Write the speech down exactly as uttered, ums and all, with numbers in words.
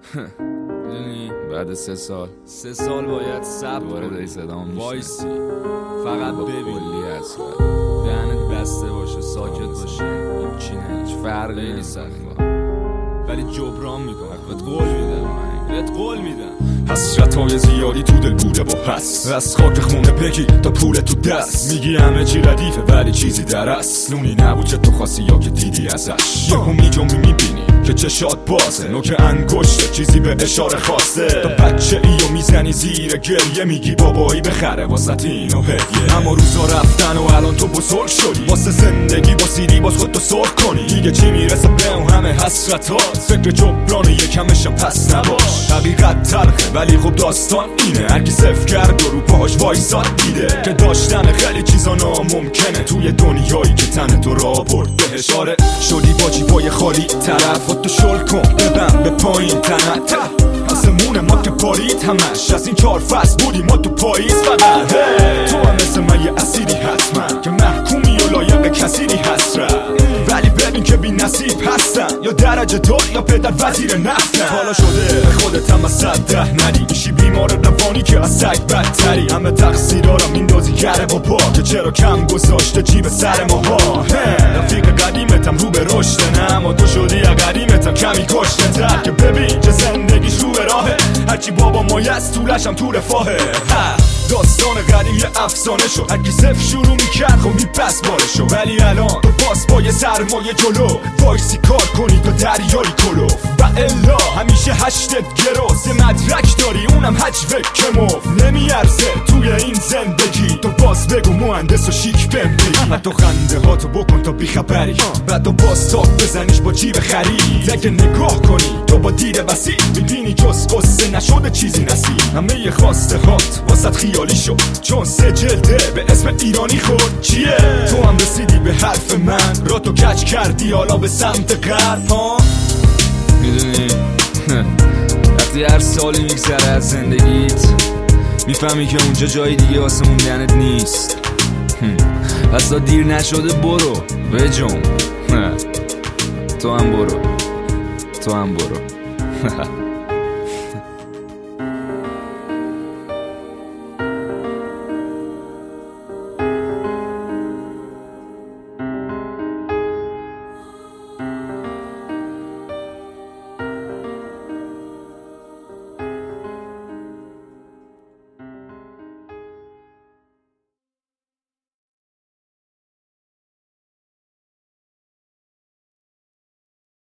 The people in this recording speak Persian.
میدونی بعد سه سال سه سال باید صبر دوباره کنی. داری صدام میشه وایسی فقط با ببین کلی از دهنت بسته باشه، ساکت باشه، هیچی نه، هیچ فرقی خیلی نمی‌کنه. سخته ولی جبران میکنم. بهت قول میدم بهت قول میدم. حسرتای زیادی تو دل بوده با حس از خاک خونه بگی تا پول تو دست میگی همه چی ردیفه ولی چیزی در اصل اونی نبود چه تو خواستی یا که دیدی ازش یهو میجنبی میبینی که چشات بازه نوک انگشته چیزی به اشاره خواسته تا بچه ای و میزنی زیر گریه میگی بابایی بخره واسه اینو هدیه اما روزا رفتن و الان تو بزرگ شدی واسه زندگی با سیدی باز خودتو سرخ کنی دیگه چی میرسه به اون همه حسرتات فکر جبران یکمشم پس نباش حقیقت تلخه ولی خب داستان اینه هرکی صفر کرد و رو پاهاش وایساد دیده که داشتن خیلی چیزا ناممکنه توی دنیایی که تن تو را برد بهش آره شدی با جیبای خالی طرف خودتو شل کن ببند به پایین تنت آسمون ما که پارید همش از این چهار فصل بودی ما تو پاییز فقط تو هم مثل من یه اسیری حتما که محکومی و لایق کسیری حسرت ولی ببین که بی نصیب هستن یا درجه دار یا پدر وزیر نفتن حالا شده خودت هم از صد ده ندی میشی بیمار روانی که از سگ بدتری همه تقصیرارم میندازی گره با پا که چرا کم گذاشته جیب سر ماها رفیق قدیمتم رو به رشته نه اما تو شدی یا قدیمتم کمی کشته تر که ببین که زندگیش رو به راهه هرچی بابا مایست طولشم تو رفاهه داستان قدیم یه افسانه شد هرکی صفر شروع میکرد خب میپس بارشو ولی الان تو باز با یه سرمایه جلو وایسی کار کنی تو دریایی کلو و الا همیشه هشتت گروز یه مدرک داری اونم حجوه کمو نمیارزه توی این زندگی تو باز بگو مهندس و شیک بمبی و تو خنده ها تو بکن تا بیخبری بعد تو باز تاک بزنیش با جیب خرید اگه نگاه کنی تو با دید وسیع میبینی جز قصه نشده چیزی نصیب همه خواسته هات واسط خیالی شد چون سه جلده به اسم ایرانی خورد چیه تو هم رسیدی به حرف من را تو کچ کردی حالا به سمت غرب ها میدونی وقتی هر سالی میگذره از زندگیت میفهمی که اونجا جای دیگه واسه موندنت نیست پس تا دیر نشده برو بجنب تو هم برو تو هم برو